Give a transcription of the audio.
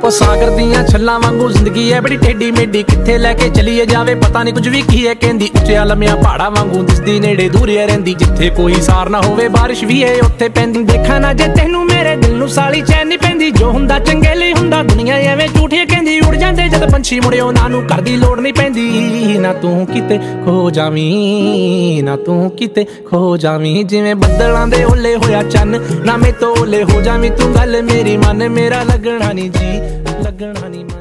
ਉਹ ਸਾਗਰ ਦੀਆਂ ਛੱਲਾਂ ਵਾਂਗੂ ਜ਼ਿੰਦਗੀ ਹੈ ਬੜੀ ਟੇਢੀ ਮੇਢੀ, ਕਿੱਥੇ ਲੈ ਕੇ ਚਲੀਏ ਜਾਵੇ ਪਤਾ ਨਹੀਂ ਕੁਝ ਵੀ ਕੀ ਹੈ ਕਹਿੰਦੀ। ਉੱਚਿਆ ਲੰਮਿਆਂ ਪਹਾੜਾਂ ਵਾਂਗੂ ਦਿਸਦੀ ਨੇੜੇ ਦੂਰਿਆ ਰਹਿੰਦੀ, ਜਿੱਥੇ ਕੋਈ ਸਾਰ ਨਾ ਹੋਵੇ ਬਾਰਿਸ਼ ਵੀ ਹੈ ਉੱਥੇ ਪੈਂਦੀ। ਦੇਖਾਂ ਨਾ ਜੇ ਤੈਨੂੰ ਮੇਰੇ ਦਿਲ ਨੂੰ ਸਾਲੀ ਚੈਨ ਨਹੀਂ ਪੈਂਦੀ, ਜੋ ਹੁੰਦਾ ਚੰਗੇ ਲਈ ਹੁੰਦਾ ਦੁਨੀਆ ਐਵੇਂ ਝੂਠੀਆਂ ਕਹਿੰਦੀ। ਉੜ ਜਾਂਦੇ ਜਦ ਪੰਛੀ ਮੁੜੇ ਉਹਨਾਂ ਨੂੰ ਘਰ ਦੀ ਲੋੜ ਨਹੀਂ ਪੈਂਦੀ। ਨਾ ਤੂੰ ਕਿਤੇ ਖੋ ਜਾਵੀਂ, ਨਾ ਤੂੰ ਕਿਤੇ ਖੋ ਜਾਵੀਂ, ਜਿਵੇਂ ਬੱਦਲਾਂ ਦੇ ਓਲੇ ਹੋਇਆ ਚੰਨ, ਨਾ ਮੇ ਤੋਂ ਓਲੇ ਹੋ ਜਾਵੀਂ ਤੂੰ। ਗੱਲ ਮੇਰੀ ਮੰਨ, ਮੇਰਾ ਲੱਗਣਾ ਨੀ ਜੀ, ਲੱਗਣਾ ਨੀ।